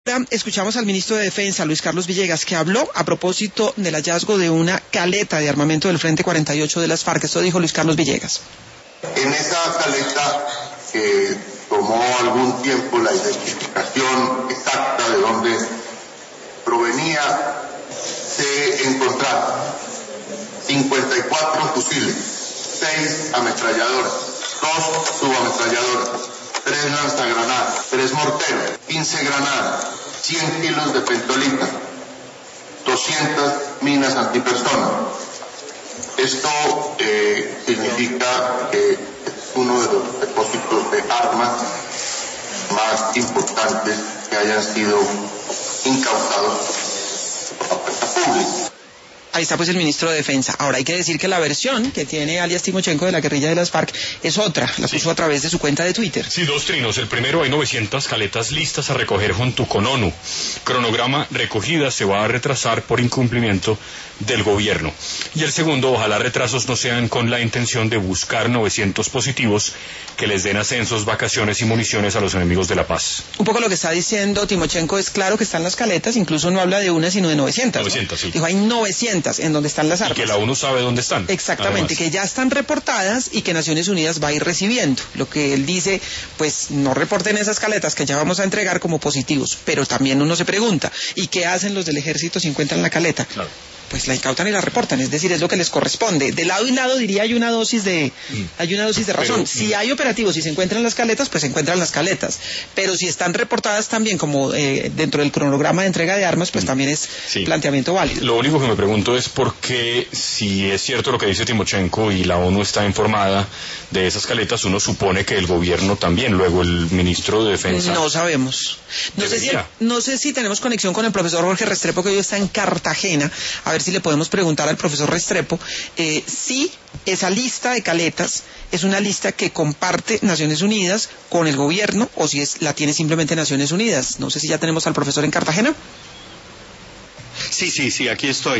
Escuchamos al ministro de Defensa, Luis Carlos Villegas, que habló a propósito del hallazgo de una caleta de armamento del Frente 48 de las FARC. Esto dijo Luis Carlos Villegas. En esa caleta, que tomó algún tiempo la identificación exacta de dónde provenía, se encontraron 54 fusiles, 6 ametralladoras, 2 subametralladoras, 3 lanzagranadas, 3 morteros, 15 granadas, 100 kilos de pentolita, 200 minas antipersona. Esto significa que es uno de los depósitos de armas más importantes que hayan sido incautados por la fuerza pública. Ahí está pues el ministro de Defensa. Ahora hay que decir que la versión que tiene alias Timochenko de la guerrilla de las FARC es otra, la puso a través de su cuenta de Twitter. Sí, dos trinos. El primero, hay 900 caletas listas a recoger junto con ONU. Cronograma: recogida se va a retrasar por incumplimiento del gobierno. Y el segundo, ojalá retrasos no sean con la intención de buscar 900 positivos que les den ascensos, vacaciones y municiones a los enemigos de la paz. Un poco lo que está diciendo Timochenko es claro que están las caletas, incluso no habla de una sino de 900. 900, ¿no? sí. Dijo hay 900 en donde están las armas. Y que la ONU sabe dónde están. Exactamente, además, que ya están reportadas y que Naciones Unidas va a ir recibiendo. Lo que él dice, pues no reporten esas caletas que ya vamos a entregar como positivos, pero también uno se pregunta, ¿y qué hacen los del ejército si encuentran la caleta? Claro. Pues la incautan y la reportan, es decir, es lo que les corresponde. De lado y lado diría hay una dosis de razón. Pero, si hay operativos y se encuentran las caletas, pues se encuentran las caletas. Pero si están reportadas también como dentro del cronograma de entrega de armas, pues también es planteamiento válido. Lo único que me pregunto es por qué, si es cierto lo que dice Timochenko y la ONU está informada de esas caletas, uno supone que el gobierno también, luego el ministro de Defensa. No sabemos. No sé si tenemos conexión con el profesor Jorge Restrepo, que hoy está en Cartagena. A ver si le podemos preguntar al profesor Restrepo si esa lista de caletas es una lista que comparte Naciones Unidas con el gobierno o si la tiene simplemente Naciones Unidas. No sé si ya tenemos al profesor en Cartagena. Sí, aquí estoy.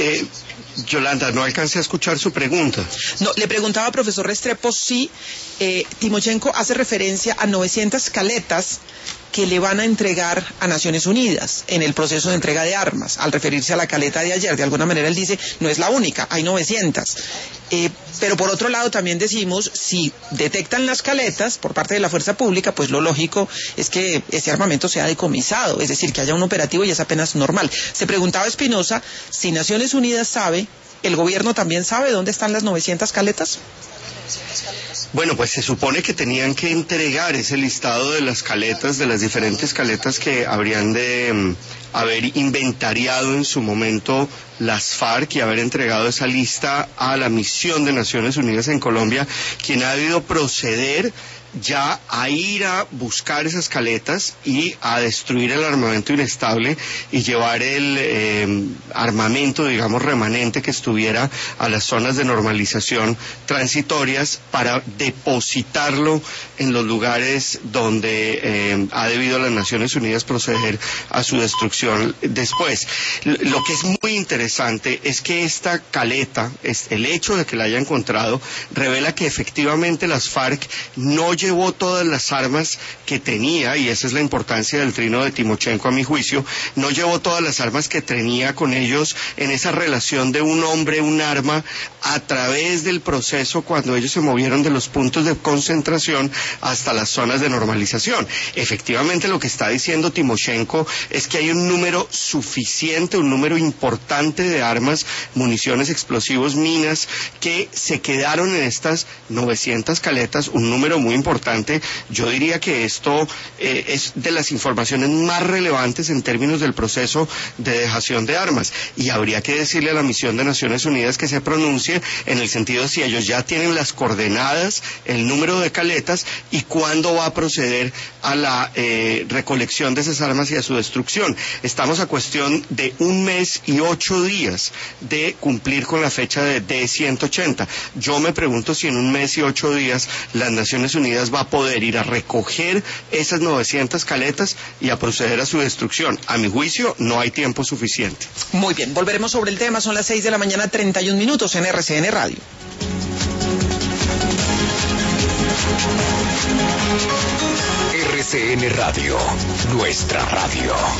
Yolanda, no alcancé a escuchar su pregunta. No, le preguntaba al profesor Restrepo si Timochenko hace referencia a 900 caletas que le van a entregar a Naciones Unidas en el proceso de entrega de armas. Al referirse a la caleta de ayer, de alguna manera él dice, no es la única, hay 900. Pero por otro lado también decimos, si detectan las caletas por parte de la fuerza pública, pues lo lógico es que ese armamento sea decomisado, es decir, que haya un operativo y es apenas normal. Se preguntaba Espinosa si Naciones Unidas sabe, ¿el gobierno también sabe dónde están las 900 caletas? Bueno, pues se supone que tenían que entregar ese listado de las caletas, de las diferentes caletas que habrían de haber inventariado en su momento las FARC y haber entregado esa lista a la misión de Naciones Unidas en Colombia, quien ha debido proceder ya a ir a buscar esas caletas y a destruir el armamento inestable y llevar el armamento, digamos, remanente que estuviera a las zonas de normalización transitorias para depositarlo en los lugares donde ha debido las Naciones Unidas proceder a su destrucción después. Lo que es muy interesante es que esta caleta, el hecho de que la haya encontrado, revela que efectivamente las FARC no llevó todas las armas que tenía, y esa es la importancia del trino de Timochenko a mi juicio, no llevó todas las armas que tenía con ellos en esa relación de un hombre, un arma, a través del proceso cuando ellos se movieron de los puntos de concentración hasta las zonas de normalización. Efectivamente lo que está diciendo Timochenko es que hay un número suficiente, un número importante de armas, municiones, explosivos, minas, que se quedaron en estas 900 caletas, un número muy importante. Yo diría que esto es de las informaciones más relevantes en términos del proceso de dejación de armas, y habría que decirle a la misión de Naciones Unidas que se pronuncie en el sentido de si ellos ya tienen las coordenadas, el número de caletas y cuándo va a proceder a la recolección de esas armas y a su destrucción. Estamos a cuestión de 1 mes y 8 días de cumplir con la fecha de D-180. Yo me pregunto si en 1 mes y 8 días las Naciones Unidas va a poder ir a recoger esas 900 caletas y a proceder a su destrucción. A mi juicio, no hay tiempo suficiente. Muy bien, volveremos sobre el tema. Son las 6 de la mañana, 31 minutos en RCN Radio. RCN Radio, nuestra radio.